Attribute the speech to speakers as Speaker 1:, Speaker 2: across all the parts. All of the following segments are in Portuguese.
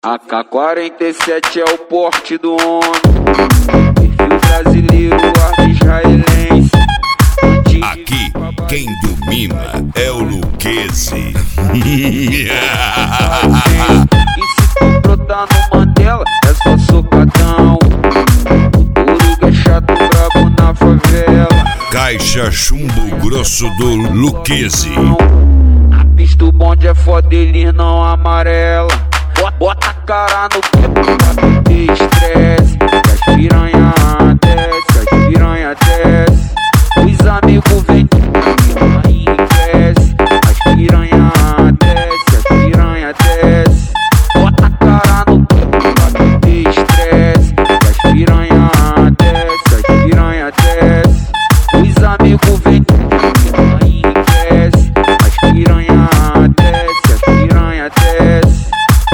Speaker 1: AK-47 é o porte do homem, perfil brasileiro, arte israelense.
Speaker 2: Aqui, quem domina é o Luquezzi.
Speaker 1: E se tu brotar no Mandela, é só socadão. O Turuga é chato, brabo na favela.
Speaker 2: Caixa chumbo grosso do Luquezzi.
Speaker 1: A pista o bonde é foda, ele não amarela. Bota a cara no peito pra ter estresse. Que as piranha desce, as piranha desce. Os amigos vêm e enriquece. As piranha desce, as piranha desce. Bota a cara no peito pra ter estresse. Que as piranha desce, as piranha desce. Os amigos vêm e enriquece. As piranha desce, as piranha desce.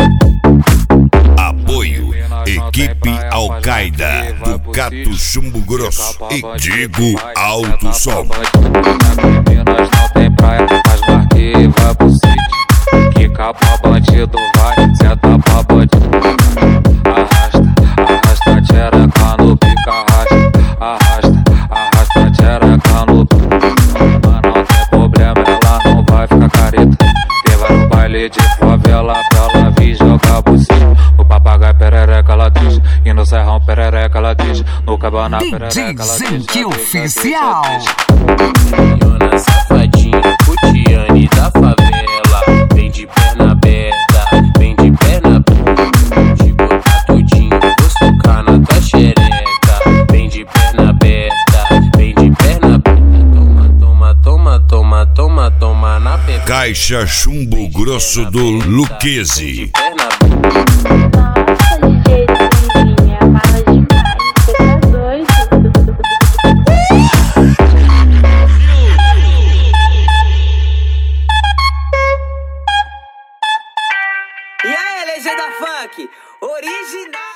Speaker 2: Equipe Al-Qaeda, Ducato Chumbo Grosso e Digo Alto Som.
Speaker 3: Minas não tem praia, mas marquei vai pro sítio. Quica pra bandido, vai, senta pra bandido. Arrasta, arrasta, tchereca no pica, arrasta. Arrasta, tchereca no pica. Mas não tem problema, ela não vai ficar careta. Quem vai no baile de favela, pra ela vir jogar buceta. No papagaio perereca ela diz, e no serrão perereca ela diz, no cabana perereca ela diz.
Speaker 4: DJ oficial.
Speaker 5: Iona safadinha, Putiane da favela. Vem de perna aberta, vem de perna aberta. Te botar tudinho, vou socar na tua xereca. Vem de perna aberta, vem de perna aberta. Toma, toma, toma, toma, toma na pepeca.
Speaker 2: Caixa chumbo grosso do Luquezzi.
Speaker 6: E aí, legenda funk, original.